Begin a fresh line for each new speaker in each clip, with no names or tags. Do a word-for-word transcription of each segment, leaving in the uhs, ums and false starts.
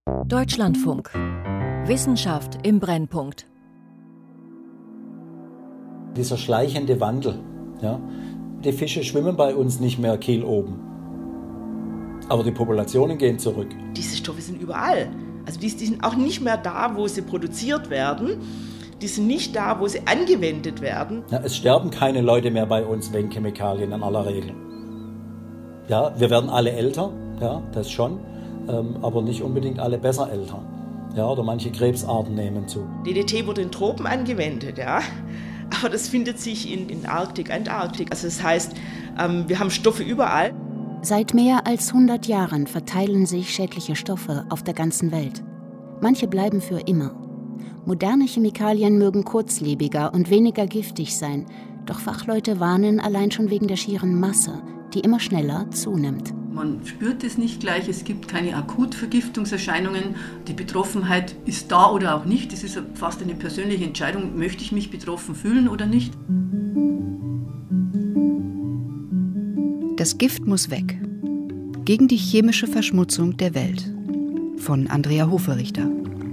Deutschlandfunk. Wissenschaft im Brennpunkt.
Dieser schleichende Wandel. Ja? Die Fische schwimmen bei uns nicht mehr kieloben. Aber die Populationen gehen zurück.
Diese Stoffe sind überall. Also die, die sind auch nicht mehr da, wo sie produziert werden. Die sind nicht da, wo sie angewendet werden.
Ja, es sterben keine Leute mehr bei uns wegen Chemikalien in aller Regel. Ja, wir werden alle älter, ja, das schon, ähm, aber nicht unbedingt alle besser älter. Ja, oder manche Krebsarten nehmen zu.
D D T wurde in Tropen angewendet, ja. Aber das findet sich in, in Arktik, Antarktik. Also das heißt, ähm, wir haben Stoffe überall.
Seit mehr als hundert Jahren verteilen sich schädliche Stoffe auf der ganzen Welt. Manche bleiben für immer. Moderne Chemikalien mögen kurzlebiger und weniger giftig sein, doch Fachleute warnen allein schon wegen der schieren Masse, die immer schneller zunimmt.
Man spürt es nicht gleich, es gibt keine Akutvergiftungserscheinungen. Die Betroffenheit ist da oder auch nicht. Es ist fast eine persönliche Entscheidung, möchte ich mich betroffen fühlen oder nicht.
Das Gift muss weg. Gegen die chemische Verschmutzung der Welt. Von Andrea Hoferichter.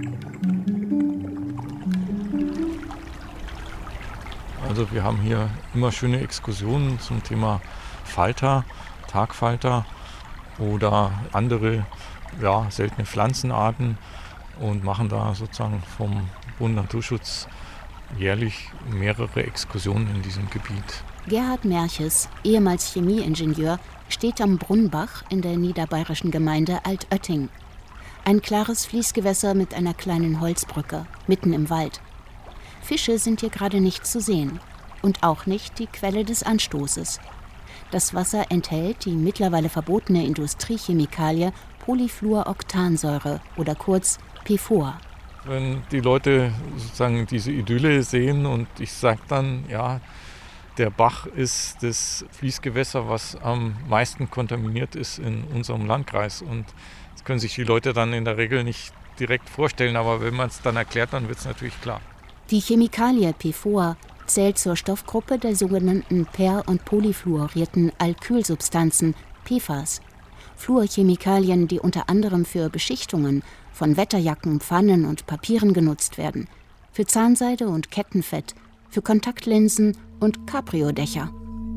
Also wir haben hier immer schöne Exkursionen zum Thema Falter, Tagfalter oder andere ja, seltene Pflanzenarten und machen da sozusagen vom Bund Naturschutz jährlich mehrere Exkursionen in diesem Gebiet.
Gerhard Merches, ehemals Chemieingenieur, steht am Brunnbach in der niederbayerischen Gemeinde Altötting. Ein klares Fließgewässer mit einer kleinen Holzbrücke, mitten im Wald. Fische sind hier gerade nicht zu sehen und auch nicht die Quelle des Anstoßes. Das Wasser enthält die mittlerweile verbotene Industriechemikalie Polyfluoroktansäure oder kurz P F O A.
Wenn die Leute sozusagen diese Idylle sehen und ich sage dann, ja, der Bach ist das Fließgewässer, was am meisten kontaminiert ist in unserem Landkreis. Und das können sich die Leute dann in der Regel nicht direkt vorstellen, aber wenn man es dann erklärt, dann wird es natürlich klar.
Die Chemikalie P F O A zählt zur Stoffgruppe der sogenannten per- und polyfluorierten Alkylsubstanzen, P F A S. Fluorchemikalien, die unter anderem für Beschichtungen von Wetterjacken, Pfannen und Papieren genutzt werden, für Zahnseide und Kettenfett, für Kontaktlinsen und Cabrio-Dächer.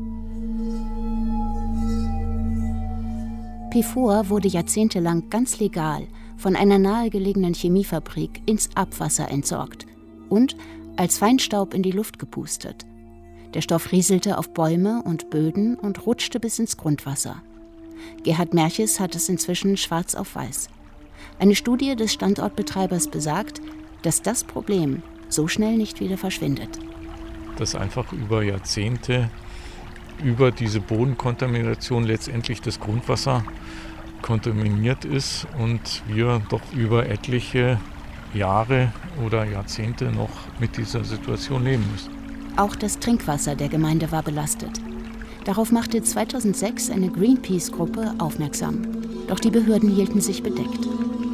P F O A wurde jahrzehntelang ganz legal von einer nahegelegenen Chemiefabrik ins Abwasser entsorgt und als Feinstaub in die Luft gepustet. Der Stoff rieselte auf Bäume und Böden und rutschte bis ins Grundwasser. Gerhard Merches hat es inzwischen schwarz auf weiß. Eine Studie des Standortbetreibers besagt, dass das Problem so schnell nicht wieder verschwindet.
Dass einfach über Jahrzehnte über diese Bodenkontamination letztendlich das Grundwasser kontaminiert ist und wir doch über etliche Jahre oder Jahrzehnte noch mit dieser Situation leben müssen.
Auch das Trinkwasser der Gemeinde war belastet. Darauf machte zweitausendsechs eine Greenpeace-Gruppe aufmerksam. Doch die Behörden hielten sich bedeckt.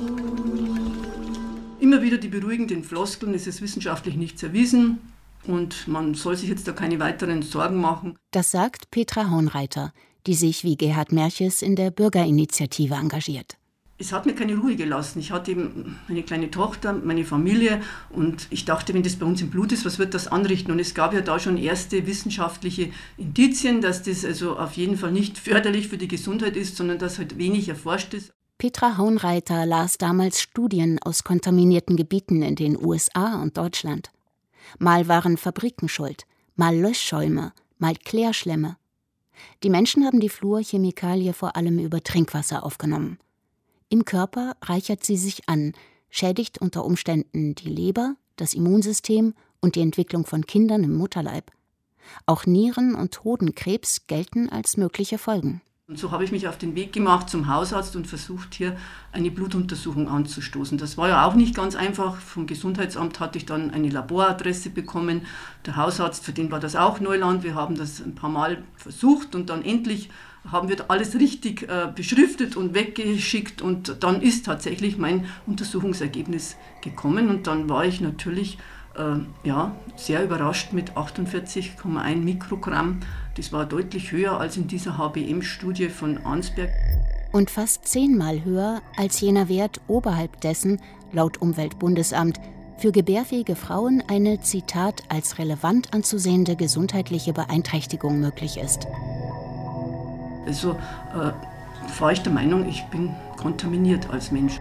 Immer wieder die beruhigenden Floskeln, es ist wissenschaftlich nichts erwiesen und man soll sich jetzt da keine weiteren Sorgen machen.
Das sagt Petra Haunreiter, die sich wie Gerhard Merches in der Bürgerinitiative engagiert.
Es hat mir keine Ruhe gelassen. Ich hatte eben eine kleine Tochter, meine Familie und ich dachte, wenn das bei uns im Blut ist, was wird das anrichten? Und es gab ja da schon erste wissenschaftliche Indizien, dass das also auf jeden Fall nicht förderlich für die Gesundheit ist, sondern dass halt wenig erforscht ist.
Petra Haunreiter las damals Studien aus kontaminierten Gebieten in den U S A und Deutschland. Mal waren Fabriken schuld, mal Löschschäume, mal Klärschlämme. Die Menschen haben die Fluorchemikalie vor allem über Trinkwasser aufgenommen. Im Körper reichert sie sich an, schädigt unter Umständen die Leber, das Immunsystem und die Entwicklung von Kindern im Mutterleib. Auch Nieren- und Hodenkrebs gelten als mögliche Folgen.
Und so habe ich mich auf den Weg gemacht zum Hausarzt und versucht, hier eine Blutuntersuchung anzustoßen. Das war ja auch nicht ganz einfach. Vom Gesundheitsamt hatte ich dann eine Laboradresse bekommen. Der Hausarzt, für den war das auch Neuland. Wir haben das ein paar Mal versucht und dann endlich haben wir alles richtig äh, beschriftet und weggeschickt. Und dann ist tatsächlich mein Untersuchungsergebnis gekommen. Und dann war ich natürlich äh, ja, sehr überrascht mit achtundvierzig Komma eins Mikrogramm. Das war deutlich höher als in dieser H B M-Studie von Arnsberg.
Und fast zehnmal höher als jener Wert oberhalb dessen, laut Umweltbundesamt, für gebärfähige Frauen eine, Zitat, als relevant anzusehende gesundheitliche Beeinträchtigung möglich ist.
Also äh, war ich der Meinung, ich bin kontaminiert als Mensch.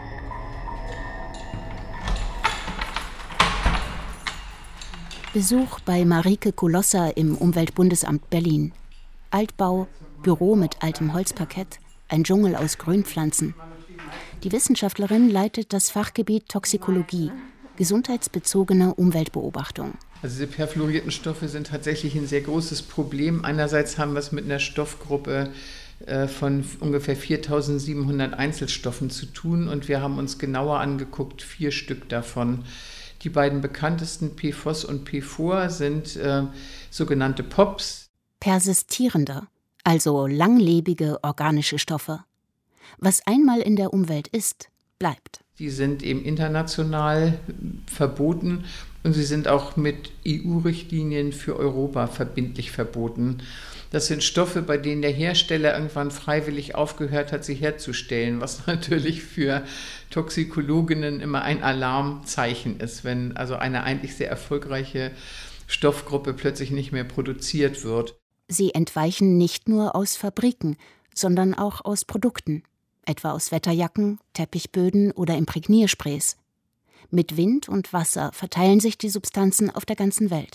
Besuch bei Marike Kolosser im Umweltbundesamt Berlin. Altbau, Büro mit altem Holzparkett, ein Dschungel aus Grünpflanzen. Die Wissenschaftlerin leitet das Fachgebiet Toxikologie, gesundheitsbezogene Umweltbeobachtung.
Also diese perfluorierten Stoffe sind tatsächlich ein sehr großes Problem. Einerseits haben wir es mit einer Stoffgruppe äh, von ungefähr viertausendsiebenhundert Einzelstoffen zu tun und wir haben uns genauer angeguckt, vier Stück davon. Die beiden bekanntesten, P F O S und P F O R, sind äh, sogenannte P O Ps.
Persistierende, also langlebige organische Stoffe. Was einmal in der Umwelt ist, bleibt.
Die sind eben international verboten und sie sind auch mit E U-Richtlinien für Europa verbindlich verboten. Das sind Stoffe, bei denen der Hersteller irgendwann freiwillig aufgehört hat, sie herzustellen, was natürlich für Toxikologinnen immer ein Alarmzeichen ist, wenn also eine eigentlich sehr erfolgreiche Stoffgruppe plötzlich nicht mehr produziert wird.
Sie entweichen nicht nur aus Fabriken, sondern auch aus Produkten, etwa aus Wetterjacken, Teppichböden oder Imprägniersprays. Mit Wind und Wasser verteilen sich die Substanzen auf der ganzen Welt.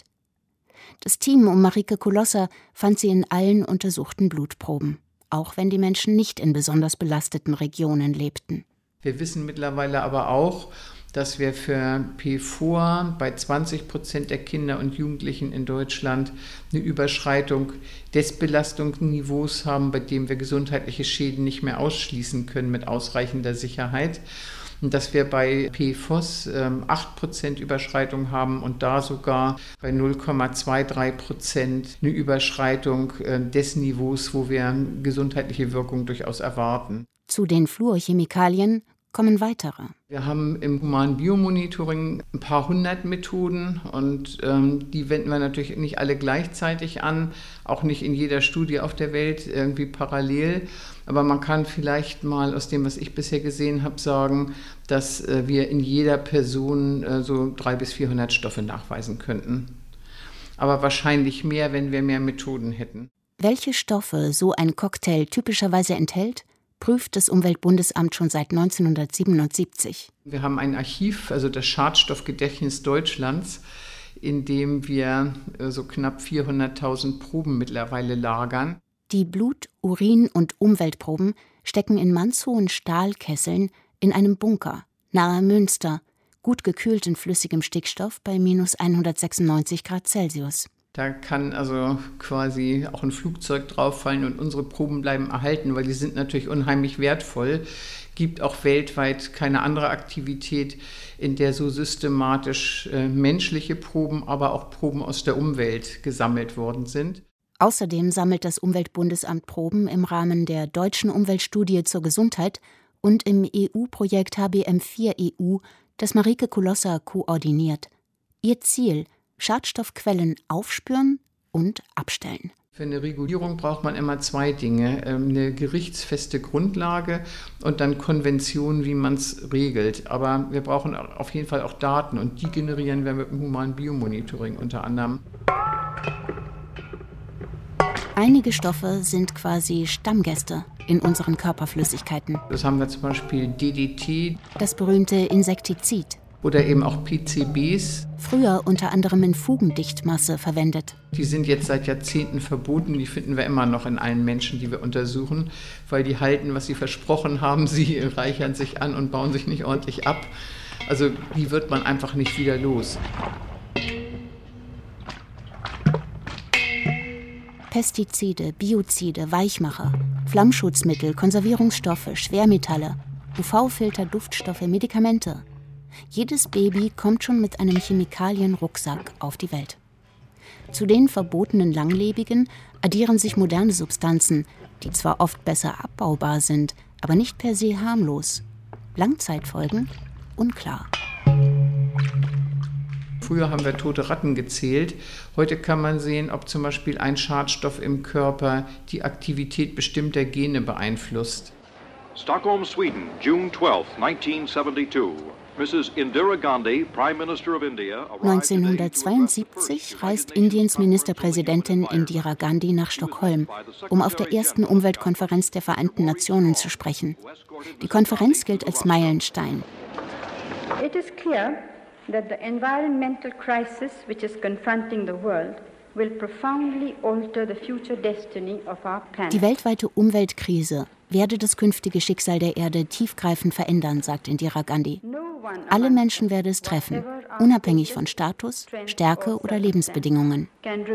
Das Team um Marike Kolosser fand sie in allen untersuchten Blutproben, auch wenn die Menschen nicht in besonders belasteten Regionen lebten.
Wir wissen mittlerweile aber auch, dass wir für P F O R bei zwanzig Prozent der Kinder und Jugendlichen in Deutschland eine Überschreitung des Belastungsniveaus haben, bei dem wir gesundheitliche Schäden nicht mehr ausschließen können mit ausreichender Sicherheit. Und dass wir bei P F O S ähm, acht Prozent Überschreitung haben und da sogar bei null Komma dreiundzwanzig Prozent eine Überschreitung äh, des Niveaus, wo wir gesundheitliche Wirkung durchaus erwarten.
Zu den Fluorchemikalien kommen weitere.
Wir haben im humanen Biomonitoring ein paar hundert Methoden und ähm, die wenden wir natürlich nicht alle gleichzeitig an, auch nicht in jeder Studie auf der Welt irgendwie parallel. Aber man kann vielleicht mal aus dem, was ich bisher gesehen habe, sagen, dass äh, wir in jeder Person äh, so dreihundert bis vierhundert Stoffe nachweisen könnten. Aber wahrscheinlich mehr, wenn wir mehr Methoden hätten.
Welche Stoffe so ein Cocktail typischerweise enthält, prüft das Umweltbundesamt schon seit neunzehnhundertsiebenundsiebzig.
Wir haben ein Archiv, also das Schadstoffgedächtnis Deutschlands, in dem wir äh, so knapp vierhunderttausend Proben mittlerweile lagern.
Die Blut-, Urin- und Umweltproben stecken in mannshohen Stahlkesseln in einem Bunker nahe Münster, gut gekühlt in flüssigem Stickstoff bei minus hundertsechsundneunzig Grad Celsius.
Da kann also quasi auch ein Flugzeug drauffallen und unsere Proben bleiben erhalten, weil die sind natürlich unheimlich wertvoll. Gibt auch weltweit keine andere Aktivität, in der so systematisch äh, menschliche Proben, aber auch Proben aus der Umwelt gesammelt worden sind.
Außerdem sammelt das Umweltbundesamt Proben im Rahmen der deutschen Umweltstudie zur Gesundheit und im E U-Projekt H B M vier E U, das Marike Kolosser koordiniert. Ihr Ziel: Schadstoffquellen aufspüren und abstellen.
Für eine Regulierung braucht man immer zwei Dinge, eine gerichtsfeste Grundlage und dann Konventionen, wie man es regelt. Aber wir brauchen auf jeden Fall auch Daten und die generieren wir mit dem humanen Biomonitoring unter anderem.
Einige Stoffe sind quasi Stammgäste in unseren Körperflüssigkeiten.
Das haben wir zum Beispiel D D T.
Das berühmte Insektizid.
Oder eben auch P C Bs.
Früher unter anderem in Fugendichtmasse verwendet.
Die sind jetzt seit Jahrzehnten verboten. Die finden wir immer noch in allen Menschen, die wir untersuchen, weil die halten, was sie versprochen haben. Sie reichern sich an und bauen sich nicht ordentlich ab. Also die wird man einfach nicht wieder los.
Pestizide, Biozide, Weichmacher, Flammschutzmittel, Konservierungsstoffe, Schwermetalle, U V-Filter, Duftstoffe, Medikamente. Jedes Baby kommt schon mit einem Chemikalienrucksack auf die Welt. Zu den verbotenen Langlebigen addieren sich moderne Substanzen, die zwar oft besser abbaubar sind, aber nicht per se harmlos. Langzeitfolgen? Unklar.
Früher haben wir tote Ratten gezählt. Heute kann man sehen, ob zum Beispiel ein Schadstoff im Körper die Aktivität bestimmter Gene beeinflusst.
Stockholm, Sweden, June twelfth, nineteen seventy-two. Missus Indira Gandhi, Prime Minister of India,
neunzehnhundertzweiundsiebzig reist Indiens Ministerpräsidentin Indira Gandhi nach Stockholm, um auf der ersten Umweltkonferenz der Vereinten Nationen zu sprechen. Die Konferenz gilt als Meilenstein.
It is clear that the environmental crisis which is confronting the world will profoundly alter the future destiny of our planet.
Die weltweite Umweltkrise werde das künftige Schicksal der Erde tiefgreifend verändern, sagt Indira Gandhi. Alle Menschen werde es treffen, unabhängig von Status, Stärke oder Lebensbedingungen.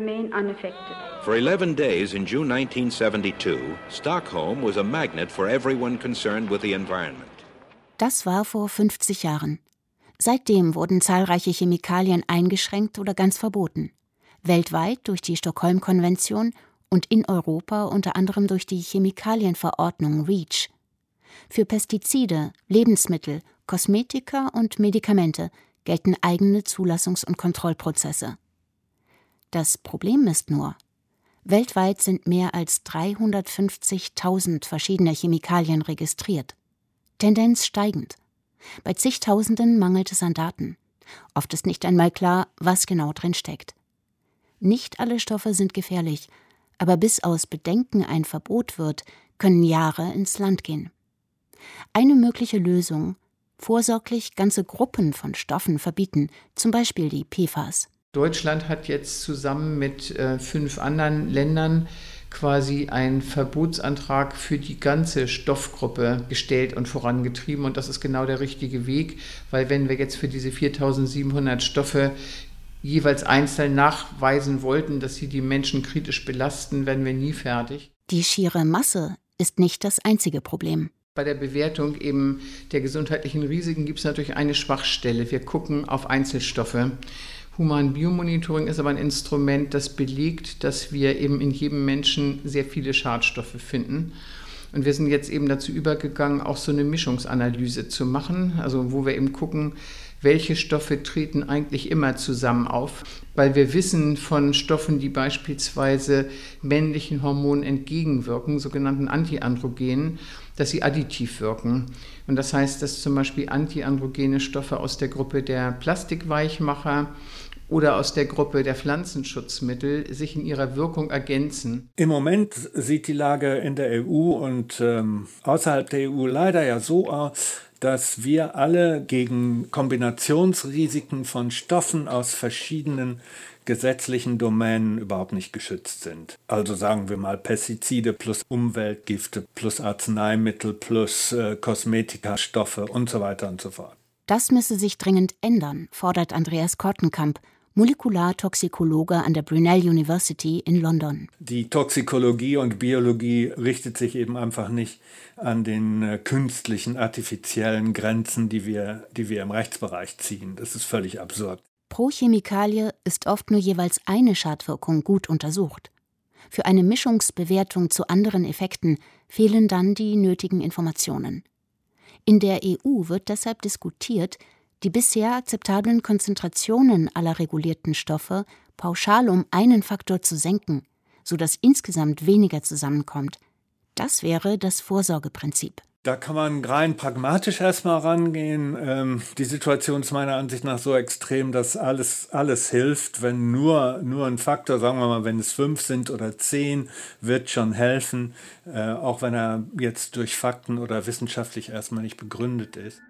For eleven days in June nineteen seventy-two, Stockholm was a magnet for everyone concerned with the environment.
Das war vor fünfzig Jahren. Seitdem wurden zahlreiche Chemikalien eingeschränkt oder ganz verboten. Weltweit durch die Stockholm-Konvention und in Europa unter anderem durch die Chemikalienverordnung REACH. Für Pestizide, Lebensmittel, Kosmetika und Medikamente gelten eigene Zulassungs- und Kontrollprozesse. Das Problem ist nur, weltweit sind mehr als dreihundertfünfzigtausend verschiedene Chemikalien registriert. Tendenz steigend. Bei zigtausenden mangelt es an Daten. Oft ist nicht einmal klar, was genau drin steckt. Nicht alle Stoffe sind gefährlich, aber bis aus Bedenken ein Verbot wird, können Jahre ins Land gehen. Eine mögliche Lösung: vorsorglich ganze Gruppen von Stoffen verbieten, zum Beispiel die P F A S.
Deutschland hat jetzt zusammen mit äh, fünf anderen Ländern quasi einen Verbotsantrag für die ganze Stoffgruppe gestellt und vorangetrieben. Und das ist genau der richtige Weg, weil wenn wir jetzt für diese viertausendsiebenhundert Stoffe jeweils einzeln nachweisen wollten, dass sie die Menschen kritisch belasten, werden wir nie fertig.
Die schiere Masse ist nicht das einzige Problem.
Bei der Bewertung eben der gesundheitlichen Risiken gibt es natürlich eine Schwachstelle. Wir gucken auf Einzelstoffe. Human Biomonitoring ist aber ein Instrument, das belegt, dass wir eben in jedem Menschen sehr viele Schadstoffe finden. Und wir sind jetzt eben dazu übergegangen, auch so eine Mischungsanalyse zu machen, also wo wir eben gucken, welche Stoffe treten eigentlich immer zusammen auf, weil wir wissen von Stoffen, die beispielsweise männlichen Hormonen entgegenwirken, sogenannten Antiandrogenen, dass sie additiv wirken. Und das heißt, dass zum Beispiel antiandrogene Stoffe aus der Gruppe der Plastikweichmacher oder aus der Gruppe der Pflanzenschutzmittel sich in ihrer Wirkung ergänzen.
Im Moment sieht die Lage in der E U und ähm, außerhalb der E U leider ja so aus, dass wir alle gegen Kombinationsrisiken von Stoffen aus verschiedenen gesetzlichen Domänen überhaupt nicht geschützt sind. Also sagen wir mal Pestizide plus Umweltgifte plus Arzneimittel plus äh, Kosmetikastoffe und so weiter und so fort.
Das müsse sich dringend ändern, fordert Andreas Kortenkamp, Molekulartoxikologe an der Brunel University in London.
Die Toxikologie und Biologie richtet sich eben einfach nicht an den äh, künstlichen, artifiziellen Grenzen, die wir, die wir im Rechtsbereich ziehen. Das ist völlig absurd.
Pro Chemikalie ist oft nur jeweils eine Schadwirkung gut untersucht. Für eine Mischungsbewertung zu anderen Effekten fehlen dann die nötigen Informationen. In der E U wird deshalb diskutiert, die bisher akzeptablen Konzentrationen aller regulierten Stoffe pauschal um einen Faktor zu senken, sodass insgesamt weniger zusammenkommt. Das wäre das Vorsorgeprinzip.
Da kann man rein pragmatisch erstmal rangehen. Ähm, die Situation ist meiner Ansicht nach so extrem, dass alles, alles hilft. Wenn nur, nur ein Faktor, sagen wir mal, wenn es fünf sind oder zehn, wird schon helfen, äh, auch wenn er jetzt durch Fakten oder wissenschaftlich erstmal nicht begründet ist.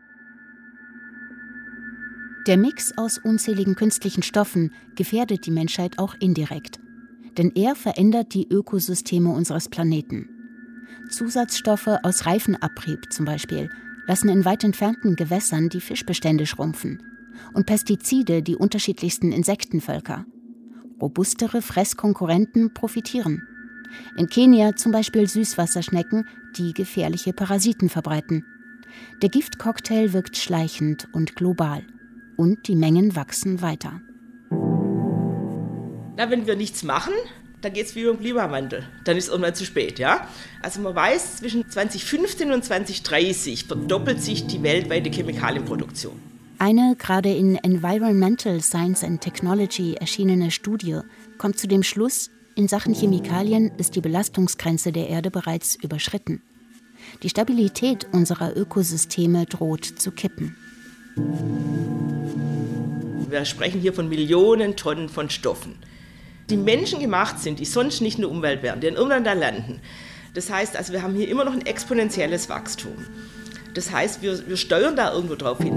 Der Mix aus unzähligen künstlichen Stoffen gefährdet die Menschheit auch indirekt. Denn er verändert die Ökosysteme unseres Planeten. Zusatzstoffe aus Reifenabrieb zum Beispiel lassen in weit entfernten Gewässern die Fischbestände schrumpfen. Und Pestizide die unterschiedlichsten Insektenvölker. Robustere Fresskonkurrenten profitieren. In Kenia zum Beispiel Süßwasserschnecken, die gefährliche Parasiten verbreiten. Der Giftcocktail wirkt schleichend und global. Und die Mengen wachsen weiter.
Na, wenn wir nichts machen, dann geht es wie beim Klimawandel. Dann ist es irgendwann zu spät, ja? Also man weiß, zwischen zweitausendfünfzehn und zweitausenddreißig verdoppelt sich die weltweite Chemikalienproduktion.
Eine gerade in Environmental Science and Technology erschienene Studie kommt zu dem Schluss, in Sachen Chemikalien ist die Belastungsgrenze der Erde bereits überschritten. Die Stabilität unserer Ökosysteme droht zu kippen.
Wir sprechen hier von Millionen Tonnen von Stoffen, die menschengemacht sind, die sonst nicht in der Umwelt wären, die in irgendwann da landen. Das heißt, also wir haben hier immer noch ein exponentielles Wachstum. Das heißt, wir, wir steuern da irgendwo drauf hin.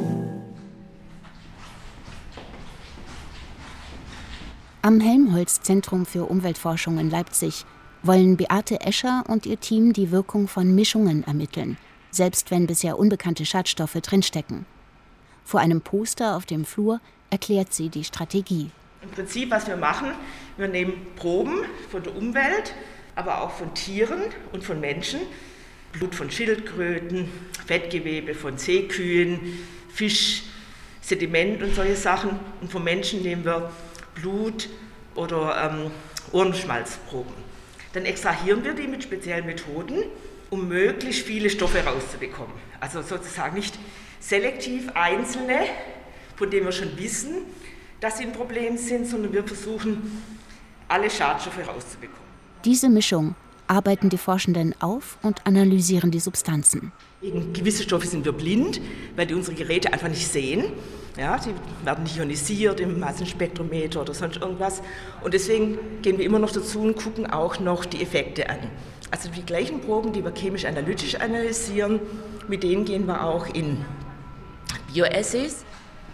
Am Helmholtz-Zentrum für Umweltforschung in Leipzig wollen Beate Escher und ihr Team die Wirkung von Mischungen ermitteln, selbst wenn bisher unbekannte Schadstoffe drinstecken. Vor einem Poster auf dem Flur erklärt sie die Strategie.
Im Prinzip, was wir machen, wir nehmen Proben von der Umwelt, aber auch von Tieren und von Menschen, Blut von Schildkröten, Fettgewebe von Seekühen, Fisch, Sediment und solche Sachen. Und von Menschen nehmen wir Blut oder ähm, Ohrenschmalzproben. Dann extrahieren wir die mit speziellen Methoden, um möglichst viele Stoffe rauszubekommen. Also sozusagen nicht selektiv einzelne, von denen wir schon wissen, dass sie ein Problem sind, sondern wir versuchen, alle Schadstoffe rauszubekommen.
Diese Mischung arbeiten die Forschenden auf und analysieren die Substanzen.
Gegen gewisse Stoffe sind wir blind, weil die unsere Geräte einfach nicht sehen. Ja, die werden nicht ionisiert im Massenspektrometer oder sonst irgendwas. Und deswegen gehen wir immer noch dazu und gucken auch noch die Effekte an. Also die gleichen Proben, die wir chemisch-analytisch analysieren, mit denen gehen wir auch in Bioassays.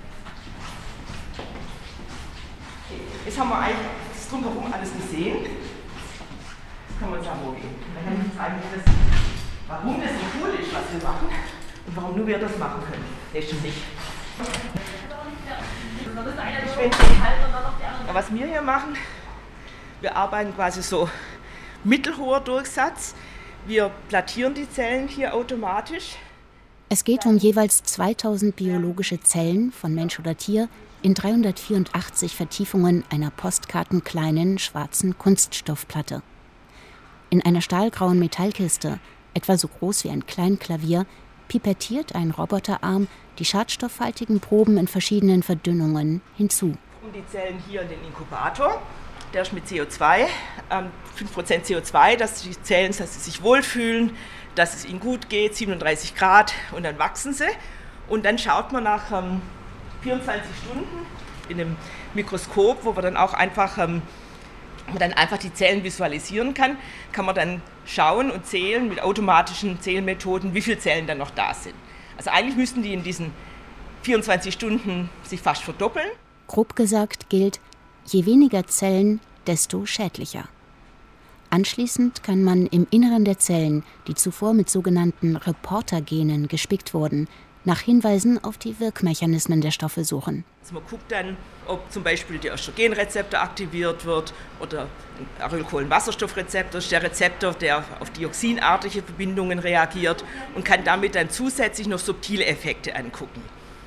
Jetzt haben wir eigentlich das Drumherum alles gesehen. Jetzt können wir uns auch gehen. Dann kann ich zeigen, das, warum das so cool ist, was wir machen und warum nur wir das machen können. Nee, stimmt nicht. Ja, was wir hier machen, wir arbeiten quasi so mittelhoher Durchsatz. Wir plattieren die Zellen hier automatisch.
Es geht um jeweils zweitausend biologische Zellen von Mensch oder Tier in dreihundertvierundachtzig Vertiefungen einer postkartenkleinen schwarzen Kunststoffplatte. In einer stahlgrauen Metallkiste, etwa so groß wie ein Kleinklavier, pipettiert ein Roboterarm die schadstoffhaltigen Proben in verschiedenen Verdünnungen hinzu.
Und die Zellen hier in den Inkubator, der ist mit C O zwei, ähm, fünf Prozent C O zwei, dass die Zellen, dass sie sich wohlfühlen, dass es ihnen gut geht, siebenunddreißig Grad, und dann wachsen sie. Und dann schaut man nach ähm, vierundzwanzig Stunden in einem Mikroskop, wo man dann auch einfach, ähm, man dann einfach die Zellen visualisieren kann, kann man dann schauen und zählen mit automatischen Zählmethoden, wie viele Zellen dann noch da sind. Also eigentlich müssten die in diesen vierundzwanzig Stunden sich fast verdoppeln.
Grob gesagt gilt, je weniger Zellen, desto schädlicher. Anschließend kann man im Inneren der Zellen, die zuvor mit sogenannten Reportergenen gespickt wurden, nach Hinweisen auf die Wirkmechanismen der Stoffe suchen.
Also man guckt dann, ob zum Beispiel der Östrogenrezeptor aktiviert wird oder ein Arylkohlenwasserstoffrezeptor, das ist der Rezeptor, der auf dioxinartige Verbindungen reagiert, und kann damit dann zusätzlich noch subtile Effekte angucken.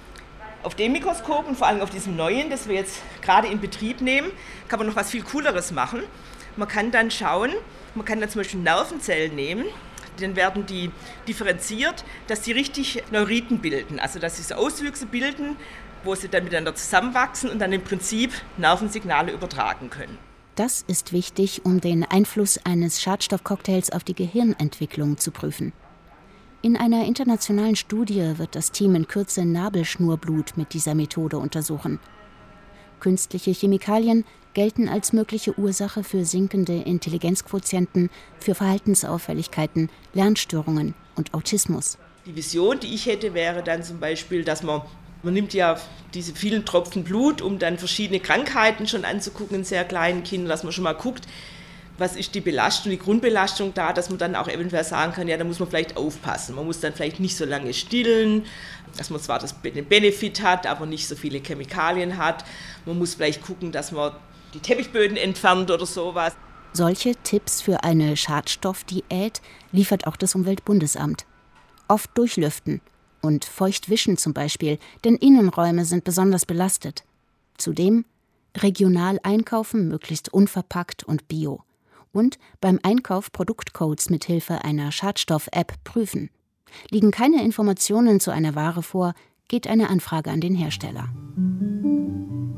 Auf dem Mikroskop und vor allem auf diesem neuen, das wir jetzt gerade in Betrieb nehmen, kann man noch was viel Cooleres machen. Man kann dann schauen, man kann dann zum Beispiel Nervenzellen nehmen, dann werden die differenziert, dass sie richtig Neuriten bilden, also dass sie so Auswüchse bilden, wo sie dann miteinander zusammenwachsen und dann im Prinzip Nervensignale übertragen können.
Das ist wichtig, um den Einfluss eines Schadstoffcocktails auf die Gehirnentwicklung zu prüfen. In einer internationalen Studie wird das Team in Kürze Nabelschnurblut mit dieser Methode untersuchen. Künstliche Chemikalien gelten als mögliche Ursache für sinkende Intelligenzquotienten, für Verhaltensauffälligkeiten, Lernstörungen und Autismus.
Die Vision, die ich hätte, wäre dann zum Beispiel, dass man, man nimmt ja diese vielen Tropfen Blut, um dann verschiedene Krankheiten schon anzugucken in sehr kleinen Kindern, dass man schon mal guckt, was ist die Belastung, die Grundbelastung da, dass man dann auch eventuell sagen kann, ja, da muss man vielleicht aufpassen. Man muss dann vielleicht nicht so lange stillen, dass man zwar das, den Benefit hat, aber nicht so viele Chemikalien hat. Man muss vielleicht gucken, dass man die Teppichböden entfernt oder sowas.
Solche Tipps für eine Schadstoffdiät liefert auch das Umweltbundesamt. Oft durchlüften und feucht wischen zum Beispiel, denn Innenräume sind besonders belastet. Zudem regional einkaufen, möglichst unverpackt und bio. Und beim Einkauf Produktcodes mit Hilfe einer Schadstoff-App prüfen. Liegen keine Informationen zu einer Ware vor, geht eine Anfrage an den Hersteller.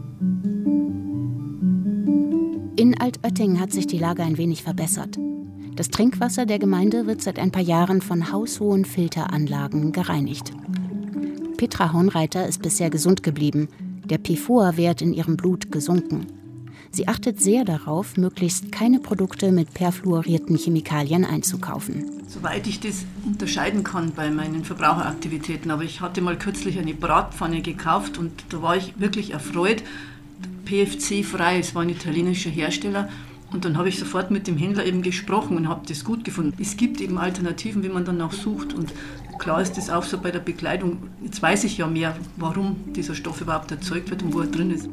In Altötting hat sich die Lage ein wenig verbessert. Das Trinkwasser der Gemeinde wird seit ein paar Jahren von haushohen Filteranlagen gereinigt. Petra Honreiter ist bisher gesund geblieben, der P F O A-Wert in ihrem Blut gesunken. Sie achtet sehr darauf, möglichst keine Produkte mit perfluorierten Chemikalien einzukaufen.
Soweit ich das unterscheiden kann bei meinen Verbraucheraktivitäten. Aber ich hatte mal kürzlich eine Bratpfanne gekauft und da war ich wirklich erfreut. P F C-frei, es war ein italienischer Hersteller. Und dann habe ich sofort mit dem Händler eben gesprochen und habe das gut gefunden. Es gibt eben Alternativen, wie man danach sucht. Und klar ist das auch so bei der Bekleidung. Jetzt weiß ich ja mehr, warum dieser Stoff überhaupt erzeugt wird und wo er drin ist.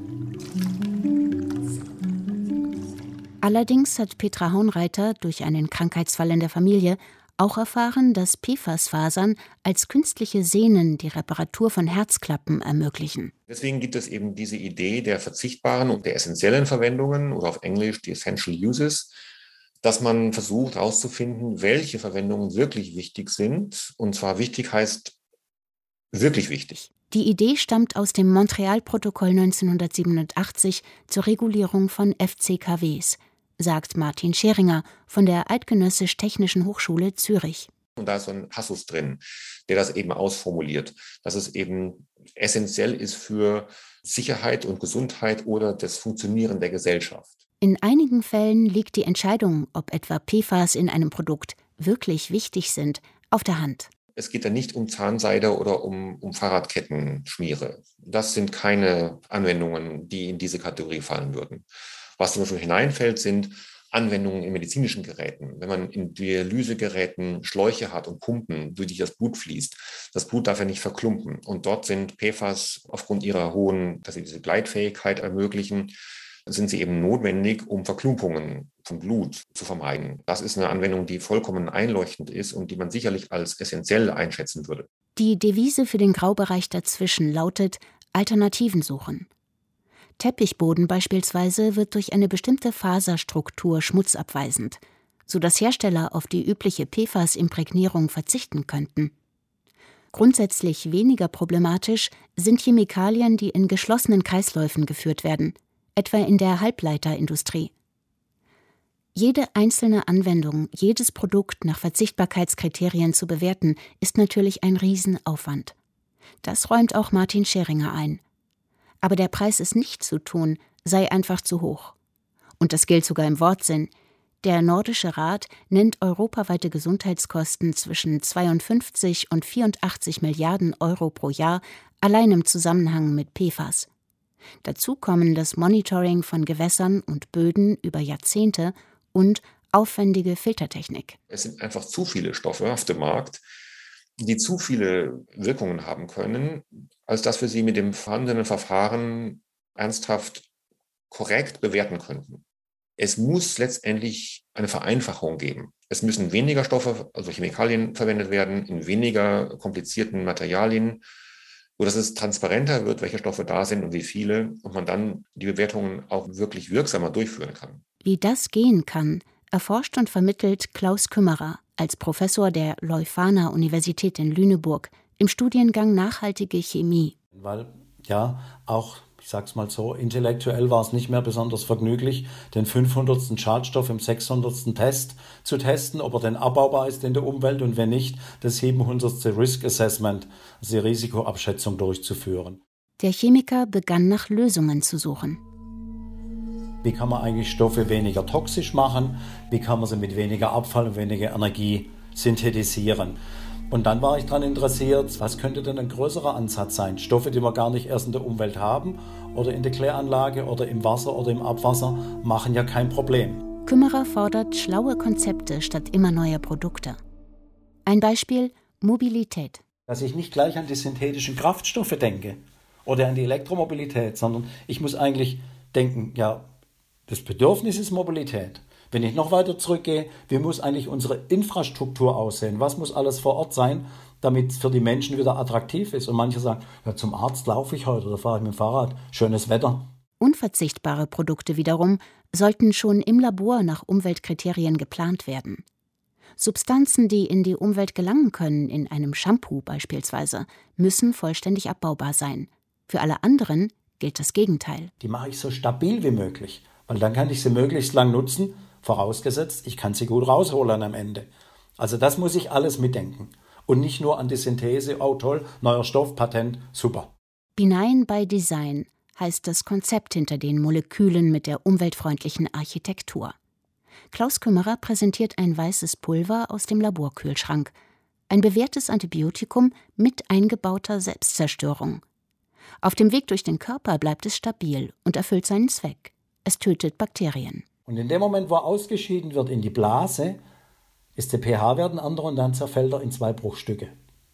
Allerdings hat Petra Honreiter durch einen Krankheitsfall in der Familie auch erfahren, dass P F A S-Fasern als künstliche Sehnen die Reparatur von Herzklappen ermöglichen.
Deswegen gibt es eben diese Idee der verzichtbaren und der essentiellen Verwendungen oder auf Englisch die Essential Uses, dass man versucht herauszufinden, welche Verwendungen wirklich wichtig sind. Und zwar wichtig heißt wirklich wichtig.
Die Idee stammt aus dem Montreal-Protokoll neunzehnhundertsiebenundachtzig zur Regulierung von F C K Ws, sagt Martin Scheringer von der Eidgenössisch-Technischen Hochschule Zürich.
Und da ist so ein Passus drin, der das eben ausformuliert, dass es eben essentiell ist für Sicherheit und Gesundheit oder das Funktionieren der Gesellschaft.
In einigen Fällen liegt die Entscheidung, ob etwa P F A S in einem Produkt wirklich wichtig sind, auf der Hand.
Es geht da nicht um Zahnseide oder um, um Fahrradkettenschmiere. Das sind keine Anwendungen, die in diese Kategorie fallen würden. Was zum Beispiel hineinfällt, sind Anwendungen in medizinischen Geräten. Wenn man in Dialysegeräten Schläuche hat und Pumpen, durch die das Blut fließt, das Blut darf ja nicht verklumpen. Und dort sind P F A S aufgrund ihrer hohen, dass sie diese Gleitfähigkeit ermöglichen, sind sie eben notwendig, um Verklumpungen von Blut zu vermeiden. Das ist eine Anwendung, die vollkommen einleuchtend ist und die man sicherlich als essentiell einschätzen würde.
Die Devise für den Graubereich dazwischen lautet Alternativen suchen. Teppichboden beispielsweise wird durch eine bestimmte Faserstruktur schmutzabweisend, sodass Hersteller auf die übliche P F A S-Imprägnierung verzichten könnten. Grundsätzlich weniger problematisch sind Chemikalien, die in geschlossenen Kreisläufen geführt werden, etwa in der Halbleiterindustrie. Jede einzelne Anwendung, jedes Produkt nach Verzichtbarkeitskriterien zu bewerten, ist natürlich ein Riesenaufwand. Das räumt auch Martin Scheringer ein. Aber der Preis, es nicht zu tun, sei einfach zu hoch. Und das gilt sogar im Wortsinn. Der Nordische Rat nennt europaweite Gesundheitskosten zwischen zweiundfünfzig und vierundachtzig Milliarden Euro pro Jahr, allein im Zusammenhang mit P F A S. Dazu kommen das Monitoring von Gewässern und Böden über Jahrzehnte und aufwendige Filtertechnik.
Es sind einfach zu viele Stoffe auf dem Markt, die zu viele Wirkungen haben können, als dass wir sie mit dem vorhandenen Verfahren ernsthaft korrekt bewerten könnten. Es muss letztendlich eine Vereinfachung geben. Es müssen weniger Stoffe, also Chemikalien, verwendet werden, in weniger komplizierten Materialien, sodass es transparenter wird, welche Stoffe da sind und wie viele, und man dann die Bewertungen auch wirklich wirksamer durchführen kann.
Wie das gehen kann, erforscht und vermittelt Klaus Kümmerer als Professor der Leuphana-Universität in Lüneburg im Studiengang Nachhaltige Chemie.
Weil, ja, auch, ich sag's mal so, intellektuell war es nicht mehr besonders vergnüglich, den fünfhundertsten Schadstoff im sechshundertsten Test zu testen, ob er denn abbaubar ist in der Umwelt und wenn nicht, das siebenhundertste Risk Assessment, also die Risikoabschätzung durchzuführen.
Der Chemiker begann nach Lösungen zu suchen.
Wie kann man eigentlich Stoffe weniger toxisch machen? Wie kann man sie mit weniger Abfall und weniger Energie synthetisieren? Und dann war ich daran interessiert, was könnte denn ein größerer Ansatz sein? Stoffe, die wir gar nicht erst in der Umwelt haben oder in der Kläranlage oder im Wasser oder im Abwasser, machen ja kein Problem.
Kümmerer fordert schlaue Konzepte statt immer neuer Produkte. Ein Beispiel: Mobilität.
Dass ich nicht gleich an die synthetischen Kraftstoffe denke oder an die Elektromobilität, sondern ich muss eigentlich denken, ja, das Bedürfnis ist Mobilität. Wenn ich noch weiter zurückgehe, wie muss eigentlich unsere Infrastruktur aussehen? Was muss alles vor Ort sein, damit es für die Menschen wieder attraktiv ist? Und manche sagen, ja, zum Arzt laufe ich heute oder fahre ich mit dem Fahrrad. Schönes Wetter.
Unverzichtbare Produkte wiederum sollten schon im Labor nach Umweltkriterien geplant werden. Substanzen, die in die Umwelt gelangen können, in einem Shampoo beispielsweise, müssen vollständig abbaubar sein. Für alle anderen gilt das Gegenteil.
Die mache ich so stabil wie möglich, weil dann kann ich sie möglichst lang nutzen vorausgesetzt, ich kann sie gut rausholen am Ende. Also das muss ich alles mitdenken und nicht nur an die Synthese, oh toll, neuer Stoff, Patent, super.
Benign by Design heißt das Konzept hinter den Molekülen mit der umweltfreundlichen Architektur. Klaus Kümmerer präsentiert ein weißes Pulver aus dem Laborkühlschrank, ein bewährtes Antibiotikum mit eingebauter Selbstzerstörung. Auf dem Weg durch den Körper bleibt es stabil und erfüllt seinen Zweck. Es tötet Bakterien.
Und in dem Moment, wo er ausgeschieden wird in die Blase, ist der pH-Wert ein anderer und dann zerfällt er in zwei Bruchstücke.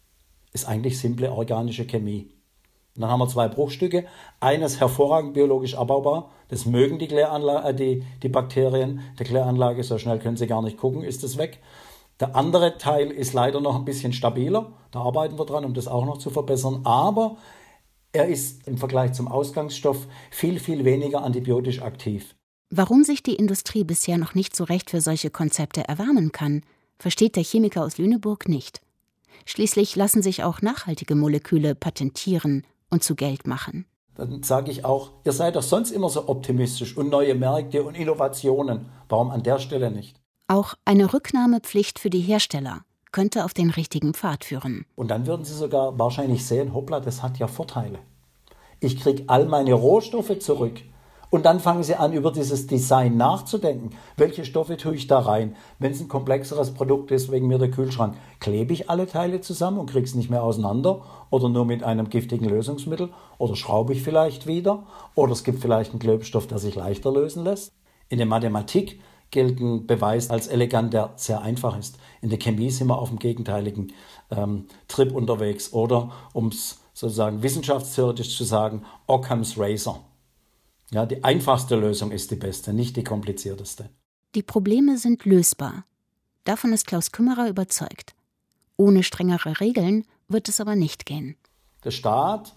Ist eigentlich simple organische Chemie. Und dann haben wir zwei Bruchstücke. Eines hervorragend biologisch abbaubar. Das mögen die, Kläranla- äh, die, die Bakterien der Kläranlage. So schnell können sie gar nicht gucken, ist es weg. Der andere Teil ist leider noch ein bisschen stabiler. Da arbeiten wir dran, um das auch noch zu verbessern. Aber er ist im Vergleich zum Ausgangsstoff viel, viel weniger antibiotisch aktiv.
Warum sich die Industrie bisher noch nicht so recht für solche Konzepte erwärmen kann, versteht der Chemiker aus Lüneburg nicht. Schließlich lassen sich auch nachhaltige Moleküle patentieren und zu Geld machen.
Dann sage ich auch, ihr seid doch sonst immer so optimistisch und neue Märkte und Innovationen. Warum an der Stelle nicht?
Auch eine Rücknahmepflicht für die Hersteller könnte auf den richtigen Pfad führen.
Und dann würden Sie sogar wahrscheinlich sehen, hoppla, das hat ja Vorteile. Ich kriege all meine Rohstoffe zurück. Und dann fangen Sie an, über dieses Design nachzudenken. Welche Stoffe tue ich da rein? Wenn es ein komplexeres Produkt ist, wegen mir der Kühlschrank, klebe ich alle Teile zusammen und kriege es nicht mehr auseinander? Oder nur mit einem giftigen Lösungsmittel? Oder schraube ich vielleicht wieder? Oder es gibt vielleicht einen Klebstoff, der sich leichter lösen lässt? In der Mathematik gilt ein Beweis als elegant, der sehr einfach ist. In der Chemie sind wir auf dem gegenteiligen ähm, Trip unterwegs. Oder, um es sozusagen wissenschaftstheoretisch zu sagen, Occam's Razor. Ja, die einfachste Lösung ist die beste, nicht die komplizierteste.
Die Probleme sind lösbar. Davon ist Klaus Kümmerer überzeugt. Ohne strengere Regeln wird es aber nicht gehen.
Der Staat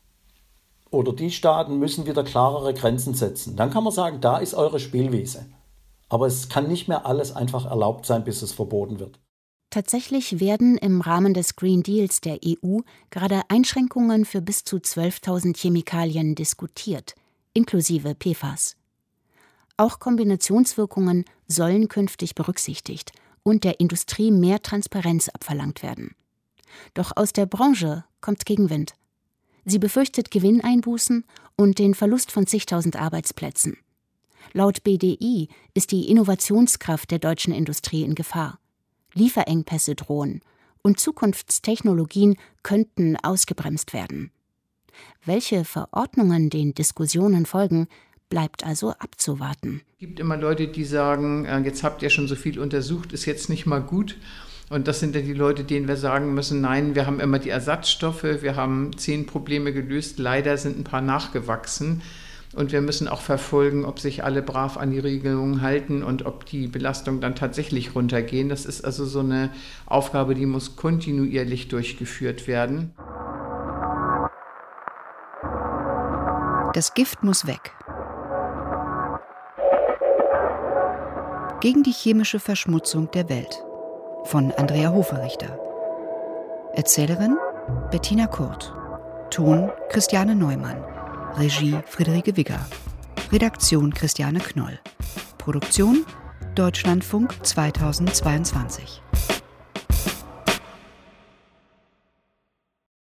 oder die Staaten müssen wieder klarere Grenzen setzen. Dann kann man sagen, da ist eure Spielwiese. Aber es kann nicht mehr alles einfach erlaubt sein, bis es verboten wird.
Tatsächlich werden im Rahmen des Green Deals der E U gerade Einschränkungen für bis zu zwölftausend Chemikalien diskutiert, inklusive P F A S. Auch Kombinationswirkungen sollen künftig berücksichtigt und der Industrie mehr Transparenz abverlangt werden. Doch aus der Branche kommt Gegenwind. Sie befürchtet Gewinneinbußen und den Verlust von zigtausend Arbeitsplätzen. Laut B D I ist die Innovationskraft der deutschen Industrie in Gefahr. Lieferengpässe drohen und Zukunftstechnologien könnten ausgebremst werden. Welche Verordnungen den Diskussionen folgen, bleibt also abzuwarten.
Es gibt immer Leute, die sagen, jetzt habt ihr schon so viel untersucht, ist jetzt nicht mal gut. Und das sind ja die Leute, denen wir sagen müssen, nein, wir haben immer die Ersatzstoffe, wir haben zehn Probleme gelöst, leider sind ein paar nachgewachsen. Und wir müssen auch verfolgen, ob sich alle brav an die Regelungen halten und ob die Belastungen dann tatsächlich runtergehen. Das ist also so eine Aufgabe, die muss kontinuierlich durchgeführt werden.
Das Gift muss weg. Gegen die chemische Verschmutzung der Welt von Andrea Hoferichter. Erzählerin Bettina Kurt. Ton Christiane Neumann. Regie Friederike Wigger. Redaktion Christiane Knoll. Produktion Deutschlandfunk zweitausendzweiundzwanzig.